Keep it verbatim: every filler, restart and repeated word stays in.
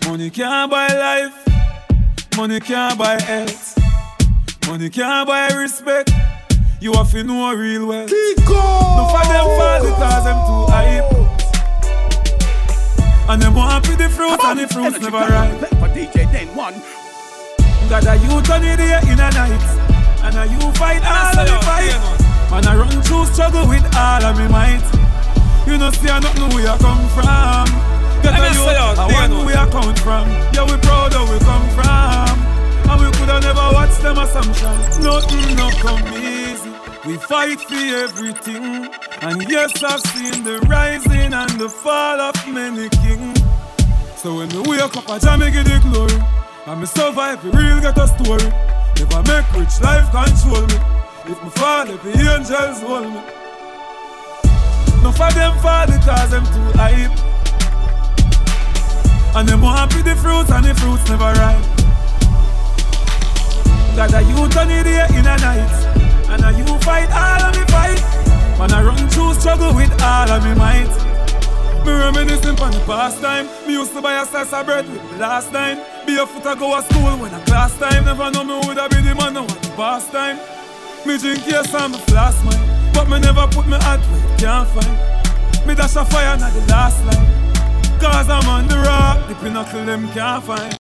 Money can't buy life. Money can't buy health. Money can't buy respect. You have to know real well. Kiko! No for them fall because them too hype. And them want to the fruit and the fruits never ripe. For D J then one. Got a youth on the day in a night. And a you fight all of the fight. Man I run through struggle with all of me might. You know see I don't know where you come from. Get a youth, I want where you come from. Yeah we proud of where we come from. And we coulda never watched them assumptions. Nothing no come easy. We fight for everything. And yes, I've seen the rising and the fall of many kings. So when me wake up, I jam me give the glory. And me survive, we real get a story. If I make rich, life control me. If me fall, if the angels hold me. No for them fall because them too hype. And them want happy the fruits and the fruits never ripe. Got a youth on the day in a night. And a you fight all of me fight. Man I run through struggle with all of me might. Me reminiscing from the past time. Me used to buy a slice of bread with the last time. Be a foot to go to school when a class time. Never know me woulda be the man now at the past time. Me drink yes and me flask mine. But me never put me heart where it can't find. Me dash a fire not the last line. Cause I'm on the rock, the pinnacle them can't find.